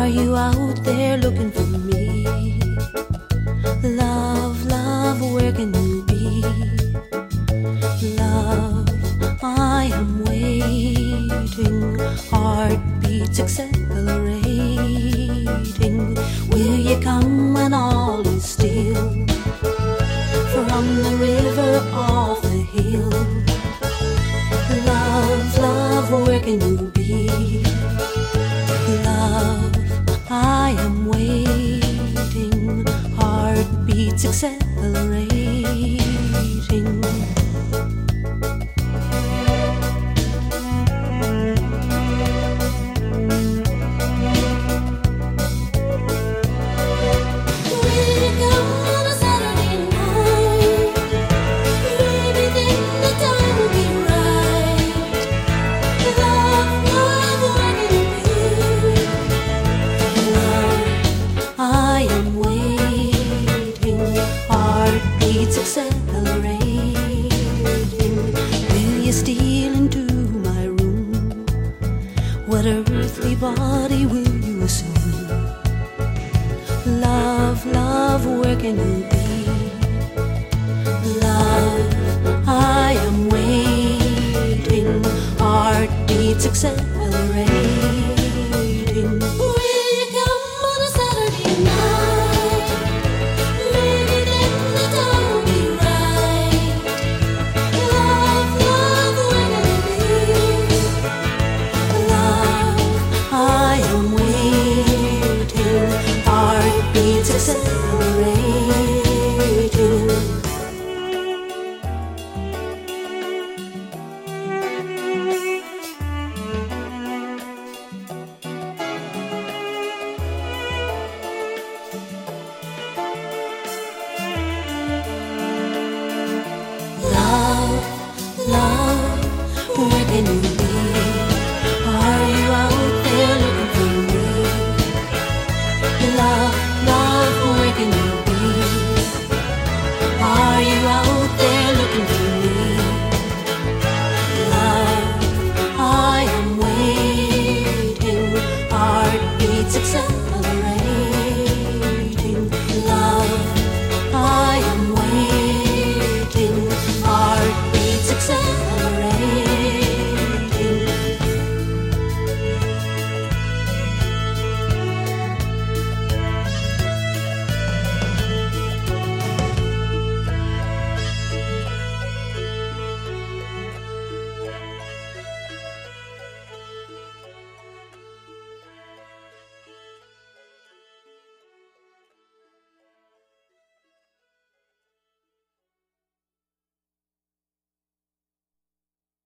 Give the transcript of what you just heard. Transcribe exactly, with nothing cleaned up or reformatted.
Are you out there looking for me? Love, love, where can you be? Love, I am waiting, heartbeats accelerating. Will you come when all is still? From the river off the hill. Love, love, where can you be? Love, I am waiting, heartbeats accelerating. Accelerating. Will you steal into my room? What earthly body will you assume? Love, love, where can you be? Love, I am waiting, heartbeats accelerating.